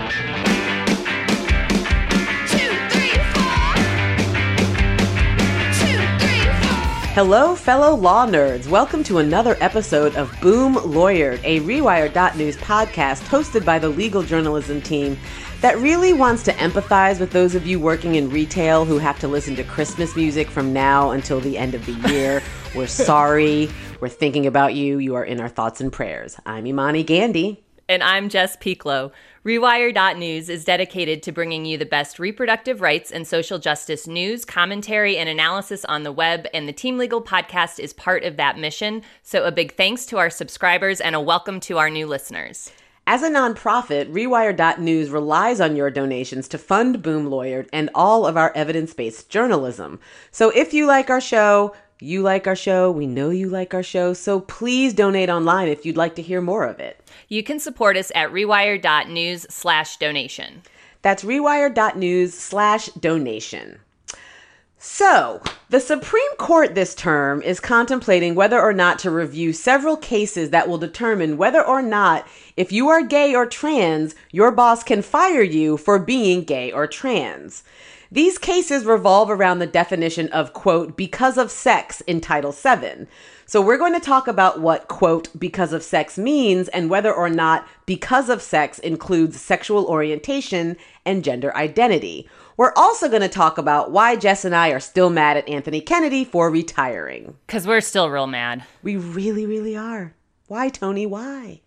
Hello, fellow law nerds. Welcome to another episode of Boom Lawyered, a Rewire.News podcast hosted by the legal journalism team that really wants to empathize with those of you working in retail who have to listen to Christmas music from now until the end of the year. We're sorry. We're thinking about you. You are in our thoughts and prayers. I'm Imani Gandy. And I'm Jess Pieklo. Rewire.News is dedicated to bringing you the best reproductive rights and social justice news, commentary, and analysis on the web, and the Team Legal podcast is part of that mission. So a big thanks to our subscribers and a welcome to our new listeners. As a nonprofit, Rewire.News relies on your donations to fund Boom Lawyered and all of our evidence-based journalism. So if you like our show, you like our show, we know you like our show, so please donate online if you'd like to hear more of it. You can support us at rewire.news/donation. That's rewire.news/donation. So, the Supreme Court this term is contemplating whether or not to review several cases that will determine whether or not, if you are gay or trans, your boss can fire you for being gay or trans. These cases revolve around the definition of, quote, because of sex in Title VII. So we're going to talk about what, quote, because of sex means and whether or not because of sex includes sexual orientation and gender identity. We're also going to talk about why Jess and I are still mad at Anthony Kennedy for retiring. Because we're still real mad. We really, really are. Why, Tony? Why?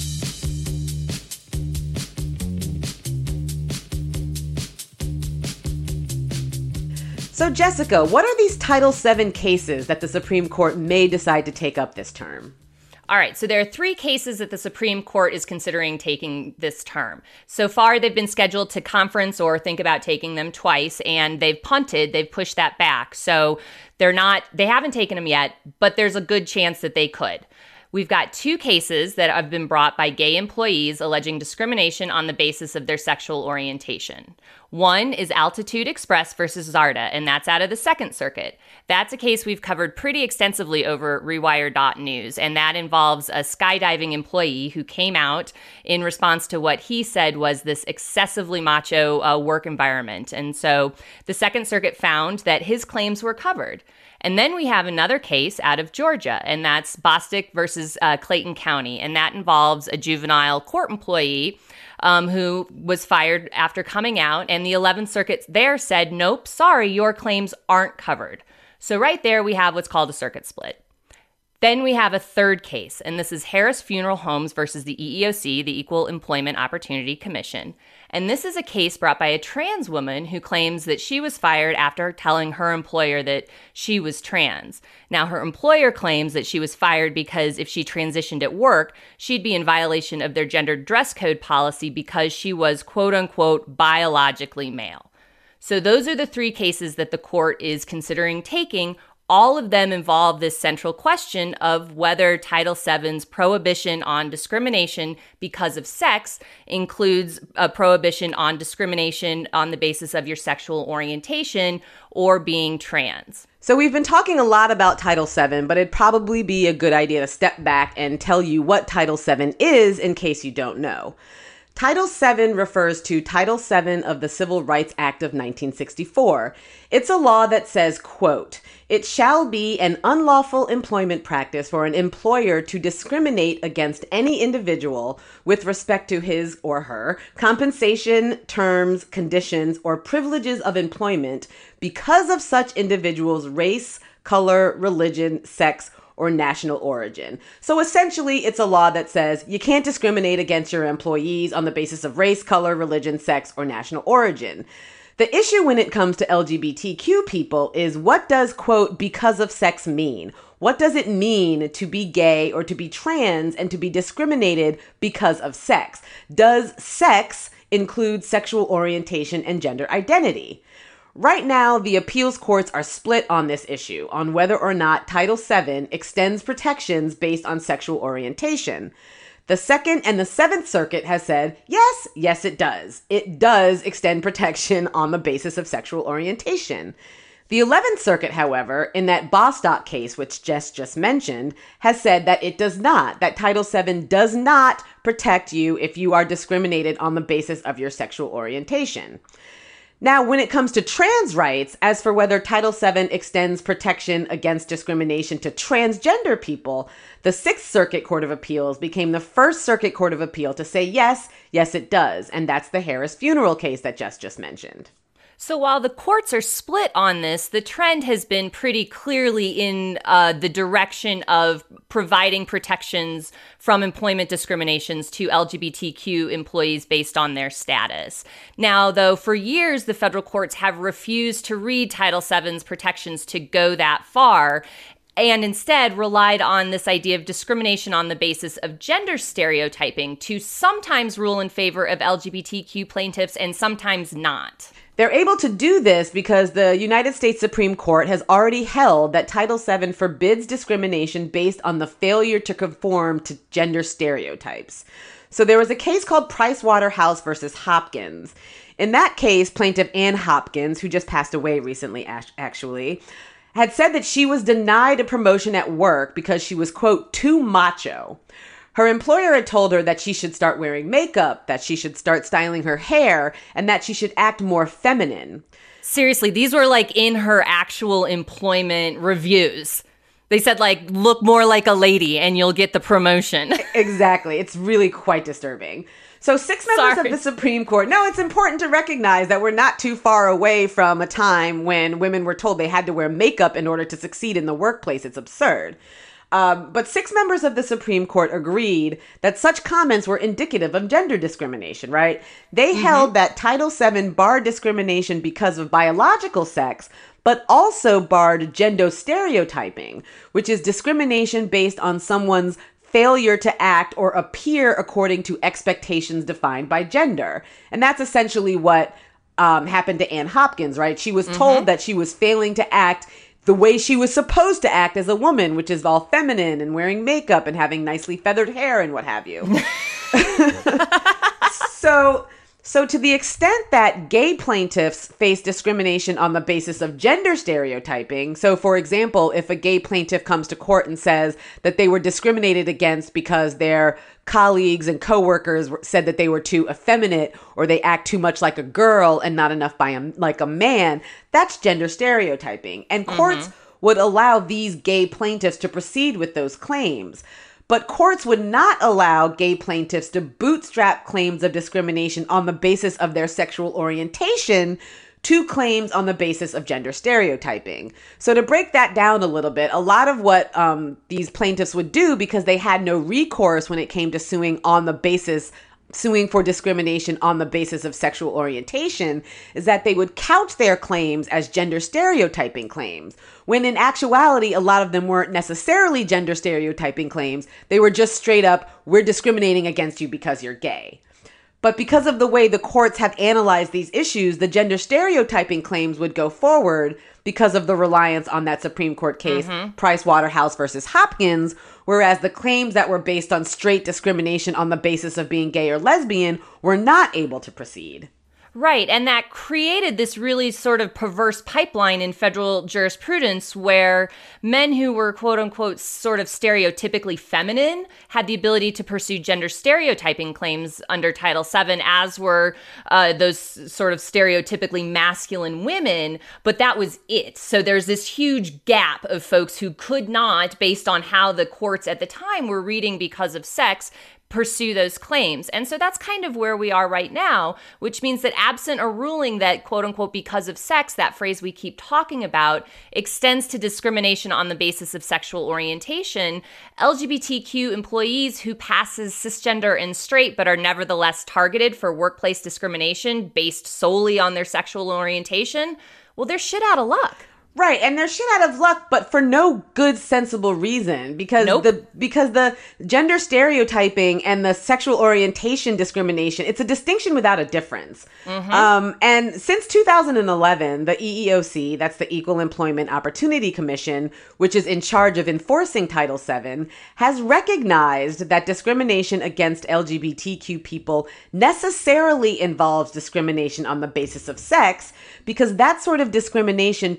So, Jessica, what are these Title VII cases that the Supreme Court may decide to take up this term? All right, so there are 3 cases that the Supreme Court is considering taking this term. So far, they've been scheduled to conference or think about taking them twice, and they've punted, they've pushed that back. So they haven't taken them yet, but there's a good chance that they could. We've got 2 cases that have been brought by gay employees alleging discrimination on the basis of their sexual orientation. One is Altitude Express versus Zarda, and that's out of the Second Circuit. That's a case we've covered pretty extensively over Rewire.News, and that involves a skydiving employee who came out in response to what he said was this excessively macho work environment. And so the Second Circuit found that his claims were covered. And then we have another case out of Georgia, and that's Bostic versus Clayton County, and that involves a juvenile court employee who was fired after coming out, and the 11th Circuit there said, nope, sorry, your claims aren't covered. So right there we have what's called a circuit split. Then we have a third case, and this is Harris Funeral Homes versus the EEOC, the Equal Employment Opportunity Commission. And this is a case brought by a trans woman who claims that she was fired after telling her employer that she was trans. Now, her employer claims that she was fired because if she transitioned at work, she'd be in violation of their gender dress code policy because she was, quote unquote, biologically male. So those are the 3 cases that the court is considering taking. All of them involve this central question of whether Title VII's prohibition on discrimination because of sex includes a prohibition on discrimination on the basis of your sexual orientation or being trans. So we've been talking a lot about Title VII, but it'd probably be a good idea to step back and tell you what Title VII is in case you don't know. Title VII refers to Title VII of the Civil Rights Act of 1964. It's a law that says, quote, it shall be an unlawful employment practice for an employer to discriminate against any individual with respect to his or her compensation, terms, conditions, or privileges of employment because of such individual's race, color, religion, sex, or national origin. So essentially, it's a law that says you can't discriminate against your employees on the basis of race, color, religion, sex, or national origin. The issue when it comes to LGBTQ people is what does, quote, because of sex mean? What does it mean to be gay or to be trans and to be discriminated because of sex? Does sex include sexual orientation and gender identity? Right now, the appeals courts are split on this issue, on whether or not Title VII extends protections based on sexual orientation. The Second and the Seventh Circuit has said, yes, it does. It does extend protection on the basis of sexual orientation. The 11th Circuit, however, in that Bostock case, which Jess just mentioned, has said that it does not, that Title VII does not protect you if you are discriminated on the basis of your sexual orientation. Now, when it comes to trans rights, as for whether Title VII extends protection against discrimination to transgender people, the Sixth Circuit Court of Appeals became the first circuit court of appeal to say yes, it does. And that's the Harris funeral case that Jess just mentioned. So while the courts are split on this, the trend has been pretty clearly in the direction of providing protections from employment discriminations to LGBTQ employees based on their status. Now, though, for years, the federal courts have refused to read Title VII's protections to go that far, and instead relied on this idea of discrimination on the basis of gender stereotyping to sometimes rule in favor of LGBTQ plaintiffs and sometimes not. They're able to do this because the United States Supreme Court has already held that Title VII forbids discrimination based on the failure to conform to gender stereotypes. So there was a case called Price Waterhouse versus Hopkins. In that case, plaintiff Ann Hopkins, who just passed away recently, actually, had said that she was denied a promotion at work because she was, quote, too macho. Her employer had told her that she should start wearing makeup, that she should start styling her hair, and that she should act more feminine. Seriously, these were like in her actual employment reviews. They said, like, look more like a lady and you'll get the promotion. Exactly. It's really quite disturbing. So 6 members of the Supreme Court. No, it's important to recognize that we're not too far away from a time when women were told they had to wear makeup in order to succeed in the workplace. It's absurd. But 6 members of the Supreme Court agreed that such comments were indicative of gender discrimination, right? They held that Title VII barred discrimination because of biological sex, but also barred gender stereotyping, which is discrimination based on someone's failure to act or appear according to expectations defined by gender. And that's essentially what happened to Ann Hopkins, right? She was told that she was failing to act the way she was supposed to act as a woman, which is all feminine and wearing makeup and having nicely feathered hair and what have you. So to the extent that gay plaintiffs face discrimination on the basis of gender stereotyping, so for example, if a gay plaintiff comes to court and says that they were discriminated against because their colleagues and coworkers said that they were too effeminate or they act too much like a girl and not enough like a man, that's gender stereotyping. And courts would allow these gay plaintiffs to proceed with those claims. But courts would not allow gay plaintiffs to bootstrap claims of discrimination on the basis of their sexual orientation to claims on the basis of gender stereotyping. So to break that down a little bit, a lot of what these plaintiffs would do, because they had no recourse when it came to suing for discrimination on the basis of sexual orientation, is that they would couch their claims as gender stereotyping claims, when in actuality, a lot of them weren't necessarily gender stereotyping claims. They were just straight up, we're discriminating against you because you're gay. But because of the way the courts have analyzed these issues, the gender stereotyping claims would go forward because of the reliance on that Supreme Court case, Price Waterhouse versus Hopkins, whereas the claims that were based on straight discrimination on the basis of being gay or lesbian were not able to proceed. Right, and that created this really sort of perverse pipeline in federal jurisprudence where men who were quote-unquote sort of stereotypically feminine had the ability to pursue gender stereotyping claims under Title VII, as were those sort of stereotypically masculine women, but that was it. So there's this huge gap of folks who could not, based on how the courts at the time were reading because of sex, pursue those claims. And so that's kind of where we are right now, which means that absent a ruling that, quote unquote, because of sex, that phrase we keep talking about, extends to discrimination on the basis of sexual orientation, LGBTQ employees who pass as cisgender and straight but are nevertheless targeted for workplace discrimination based solely on their sexual orientation, well, they're shit out of luck. Right, and they're shit out of luck, but for no good, sensible reason, because the gender stereotyping and the sexual orientation discrimination, it's a distinction without a difference. And since 2011, the EEOC, that's the Equal Employment Opportunity Commission, which is in charge of enforcing Title VII, has recognized that discrimination against LGBTQ people necessarily involves discrimination on the basis of sex, because that sort of discrimination turns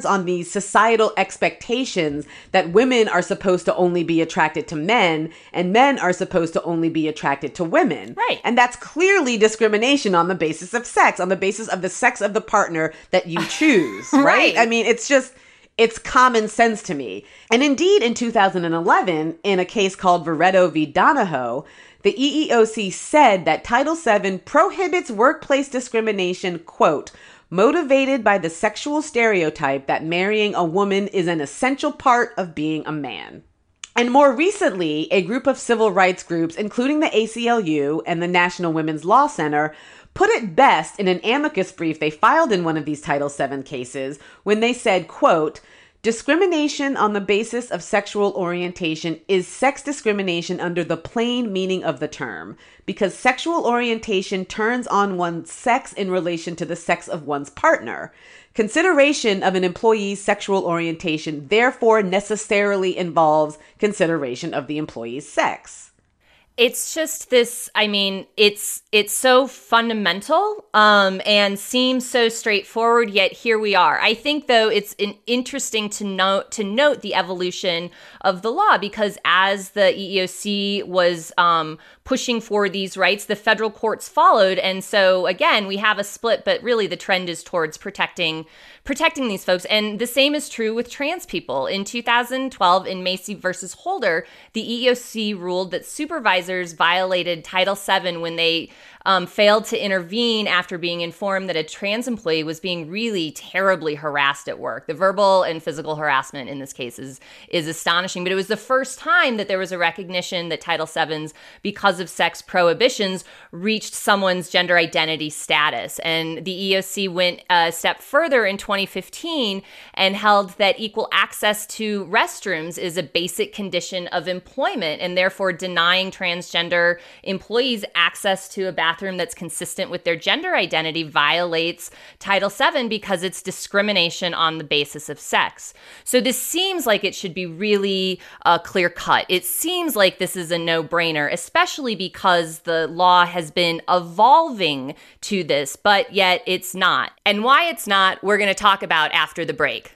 turns on these societal expectations that women are supposed to only be attracted to men and men are supposed to only be attracted to women. Right. And that's clearly discrimination on the basis of sex, on the basis of the sex of the partner that you choose, right? I mean, it's common sense to me. And indeed, in 2011, in a case called Veretto v. Donahoe, the EEOC said that Title VII prohibits workplace discrimination, quote, motivated by the sexual stereotype that marrying a woman is an essential part of being a man. And more recently, a group of civil rights groups, including the ACLU and the National Women's Law Center, put it best in an amicus brief they filed in one of these Title VII cases when they said, quote, discrimination on the basis of sexual orientation is sex discrimination under the plain meaning of the term, because sexual orientation turns on one's sex in relation to the sex of one's partner. Consideration of an employee's sexual orientation therefore necessarily involves consideration of the employee's sex. It's just this, I mean, it's so fundamental and seems so straightforward, yet here we are. I think, though, it's interesting to note the evolution of the law, because as the EEOC was pushing for these rights, the federal courts followed. And so, again, we have a split, but really the trend is towards protecting these folks. And the same is true with trans people. In 2012, in Macy versus Holder, the EEOC ruled that supervisors violated Title VII when they failed to intervene after being informed that a trans employee was being really terribly harassed at work. The verbal and physical harassment in this case is astonishing, but it was the first time that there was a recognition that Title VII's because of sex prohibitions reached someone's gender identity status. And the EEOC went a step further in 2015 and held that equal access to restrooms is a basic condition of employment, and therefore denying transgender employees access to a bathroom that's consistent with their gender identity violates Title VII because it's discrimination on the basis of sex. So this seems like it should be really clear cut. It seems like this is a no-brainer, especially because the law has been evolving to this, but yet it's not. And why it's not, we're going to talk about after the break.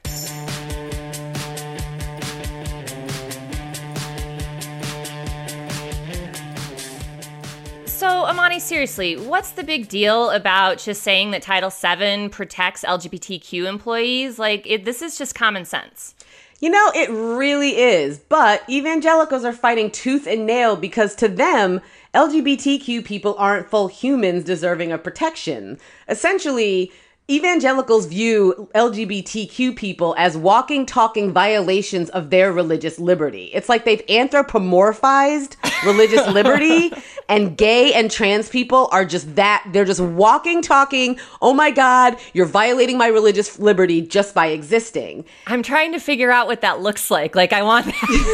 So, Amani, seriously, what's the big deal about just saying that Title VII protects LGBTQ employees? Like, this is just common sense. You know, it really is. But evangelicals are fighting tooth and nail because to them, LGBTQ people aren't full humans deserving of protection. Essentially, evangelicals view LGBTQ people as walking, talking violations of their religious liberty. It's like they've anthropomorphized religious liberty, and gay and trans people are just that. They're just walking, talking, oh my God, you're violating my religious liberty just by existing. I'm trying to figure out what that looks like. Like, I want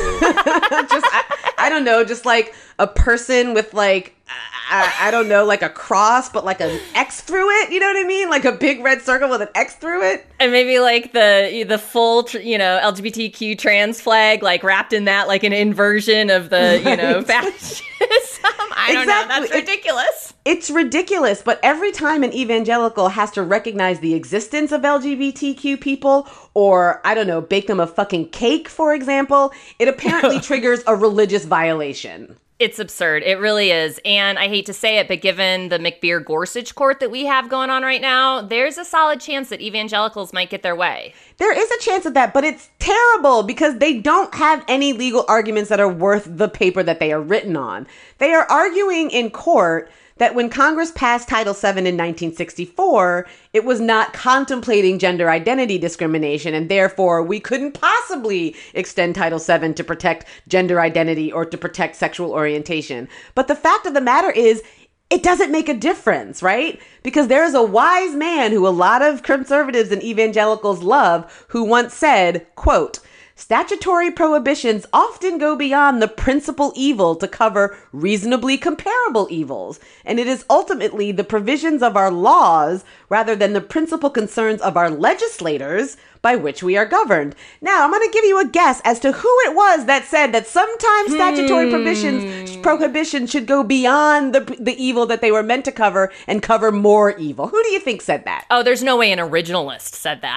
that. I don't know, just like a person with like, I don't know, like a cross, but like an X through it. You know what I mean? Like a big red circle with an X through it. And maybe like the full, LGBTQ trans flag, like wrapped in that, like an inversion of the, fascism. I don't know. That's ridiculous. It's ridiculous. But every time an evangelical has to recognize the existence of LGBTQ people or, I don't know, bake them a fucking cake, for example, it apparently triggers a religious violation. It's absurd. It really is. And I hate to say it, but given the McBeer-Gorsuch court that we have going on right now, there's a solid chance that evangelicals might get their way. There is a chance of that, but it's terrible because they don't have any legal arguments that are worth the paper that they are written on. They are arguing in court that when Congress passed Title VII in 1964, it was not contemplating gender identity discrimination, and therefore we couldn't possibly extend Title VII to protect gender identity or to protect sexual orientation. But the fact of the matter is, it doesn't make a difference, right? Because there is a wise man who a lot of conservatives and evangelicals love who once said, quote, statutory prohibitions often go beyond the principal evil to cover reasonably comparable evils, and it is ultimately the provisions of our laws rather than the principal concerns of our legislators by which we are governed. Now, I'm going to give you a guess as to who it was that said that sometimes statutory prohibitions should go beyond the evil that they were meant to cover and cover more evil. Who do you think said that? Oh, there's no way an originalist said that.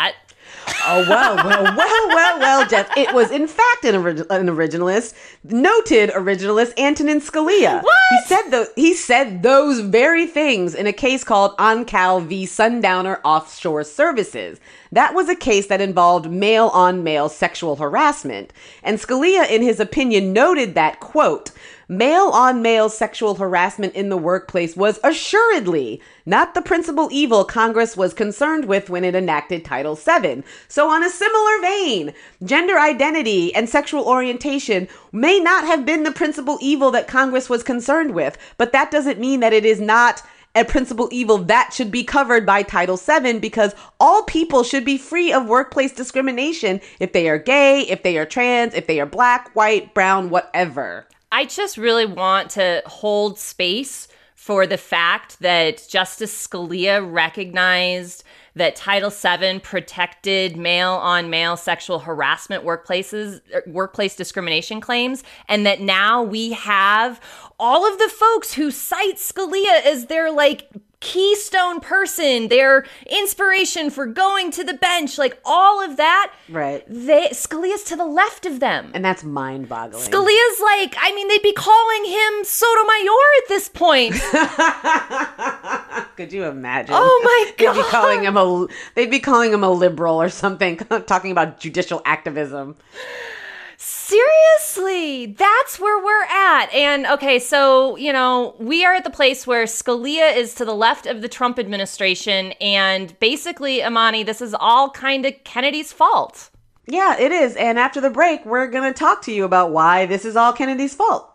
Oh, well, Jeff. It was, in fact, an originalist, noted originalist Antonin Scalia. What? He said those very things in a case called Oncal v. Sundowner Offshore Services. That was a case that involved male-on-male sexual harassment. And Scalia, in his opinion, noted that, quote, male-on-male sexual harassment in the workplace was assuredly not the principal evil Congress was concerned with when it enacted Title VII. So on a similar vein, gender identity and sexual orientation may not have been the principal evil that Congress was concerned with, but that doesn't mean that it is not a principal evil that should be covered by Title VII, because all people should be free of workplace discrimination if they are gay, if they are trans, if they are black, white, brown, whatever. I just really want to hold space for the fact that Justice Scalia recognized that Title VII protected male-on-male sexual harassment workplace discrimination claims, and that now we have all of the folks who cite Scalia as their, keystone person, their inspiration for going to the bench, all of that. Right. Scalia's to the left of them. And that's mind-boggling. Scalia's they'd be calling him Sotomayor at this point. Could you imagine? Oh my God. They'd be calling him a liberal or something, talking about judicial activism. Seriously, that's where we're at. And okay, so, we are at the place where Scalia is to the left of the Trump administration. And basically, Amani, this is all kind of Kennedy's fault. Yeah, it is. And after the break, we're going to talk to you about why this is all Kennedy's fault.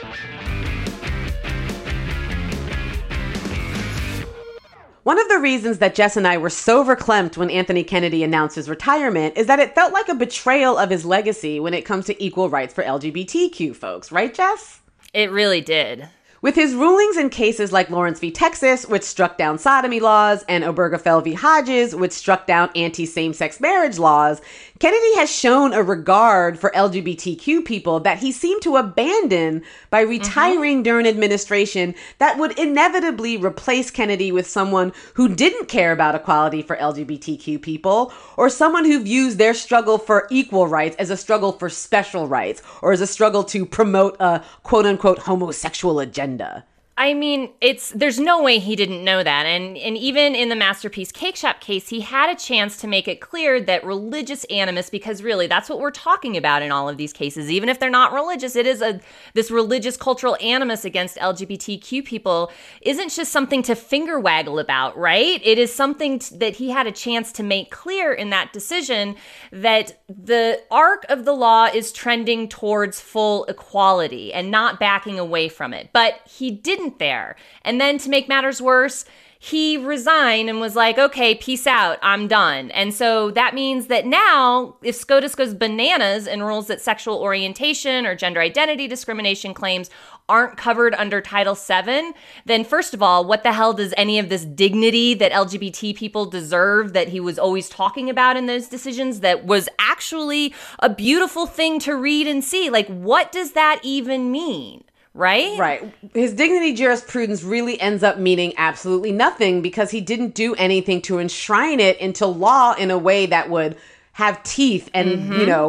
One of the reasons that Jess and I were so verklempt when Anthony Kennedy announced his retirement is that it felt like a betrayal of his legacy when it comes to equal rights for LGBTQ folks. Right, Jess? It really did. With his rulings in cases like Lawrence v. Texas, which struck down sodomy laws, and Obergefell v. Hodges, which struck down anti-same-sex marriage laws, Kennedy has shown a regard for LGBTQ people that he seemed to abandon by retiring during an administration that would inevitably replace Kennedy with someone who didn't care about equality for LGBTQ people, or someone who views their struggle for equal rights as a struggle for special rights, or as a struggle to promote a quote-unquote homosexual agenda. I mean, there's no way he didn't know that. And even in the Masterpiece Cake Shop case, he had a chance to make it clear that religious animus, because really that's what we're talking about in all of these cases, even if they're not religious, it is this religious cultural animus against LGBTQ people isn't just something to finger waggle about, right? It is something that he had a chance to make clear in that decision that the arc of the law is trending towards full equality and not backing away from it. But he didn't there. And then to make matters worse, he resigned and was like, okay, peace out, I'm done. And so that means that now, if SCOTUS goes bananas and rules that sexual orientation or gender identity discrimination claims aren't covered under Title VII, then first of all, what the hell does any of this dignity that LGBT people deserve that he was always talking about in those decisions that was actually a beautiful thing to read and see? What does that even mean? Right? Right. His dignity jurisprudence really ends up meaning absolutely nothing because he didn't do anything to enshrine it into law in a way that would have teeth and,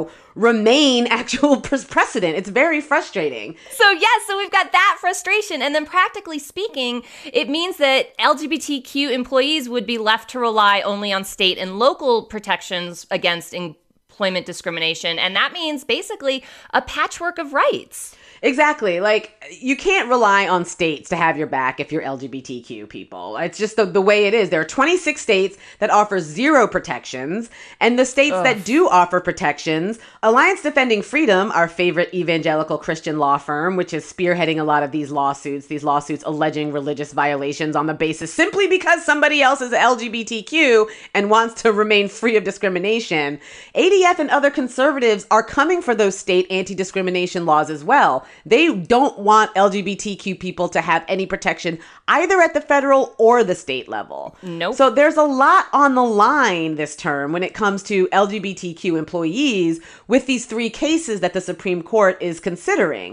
remain actual precedent. It's very frustrating. So we've got that frustration. And then practically speaking, it means that LGBTQ employees would be left to rely only on state and local protections against employment discrimination. And that means basically a patchwork of rights. Exactly. You can't rely on states to have your back if you're LGBTQ people. It's just the way it is. There are 26 states that offer zero protections, and the states that do offer protections, Alliance Defending Freedom, our favorite evangelical Christian law firm, which is spearheading a lot of these lawsuits alleging religious violations on the basis simply because somebody else is LGBTQ and wants to remain free of discrimination. ADF and other conservatives are coming for those state anti-discrimination laws as well. They don't want LGBTQ people to have any protection either at the federal or the state level. Nope. So there's a lot on the line this term when it comes to LGBTQ employees with these three cases that the Supreme Court is considering.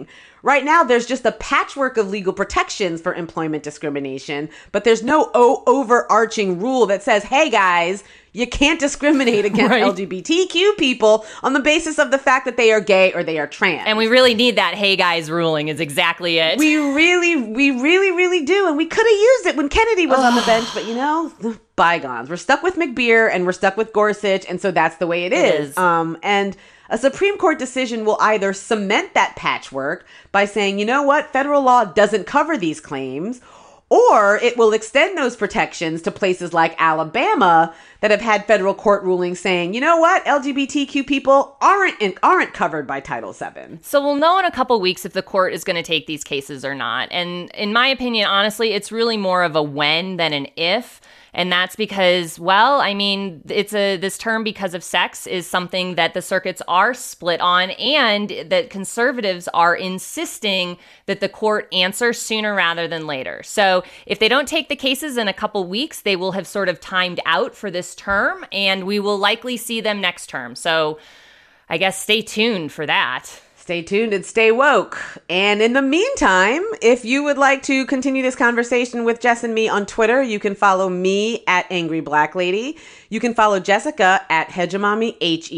Right now, there's just a patchwork of legal protections for employment discrimination, but there's no overarching rule that says, hey guys, you can't discriminate against Right. LGBTQ people on the basis of the fact that they are gay or they are trans. And we really need that hey guys ruling is exactly it. We really do. And we could have used it when Kennedy was on the bench, but bygones. We're stuck with McBeer and we're stuck with Gorsuch, and so that's the way it is. And a Supreme Court decision will either cement that patchwork by saying, you know what, federal law doesn't cover these claims, or it will extend those protections to places like Alabama that have had federal court rulings saying, you know what, LGBTQ people aren't covered by Title VII. So we'll know in a couple weeks if the court is going to take these cases or not. And in my opinion, honestly, it's really more of a when than an if. And that's because, this term because of sex is something that the circuits are split on, and that conservatives are insisting that the court answer sooner rather than later. So if they don't take the cases in a couple weeks, they will have sort of timed out for this term, and we will likely see them next term. So I guess stay tuned for that. Stay tuned and stay woke. And in the meantime, if you would like to continue this conversation with Jess and me on Twitter, you can follow me at Angry Black Lady. You can follow Jessica at Hegemommy,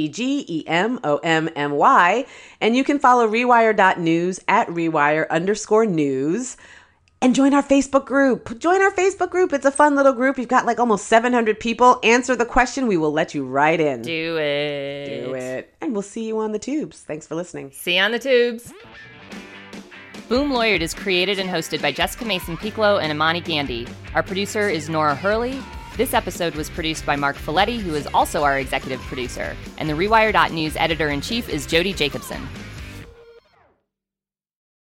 HEGEMOMMY. And you can follow Rewire.news at Rewire_news. And join our Facebook group. It's a fun little group. We've got like almost 700 people. Answer the question. We will let you right in. Do it. And we'll see you on the tubes. Thanks for listening. See you on the tubes. Boom Lawyered is created and hosted by Jessica Mason-Piccolo and Imani Gandhi. Our producer is Nora Hurley. This episode was produced by Mark Folletti, who is also our executive producer. And the Rewire.news editor-in-chief is Jody Jacobson.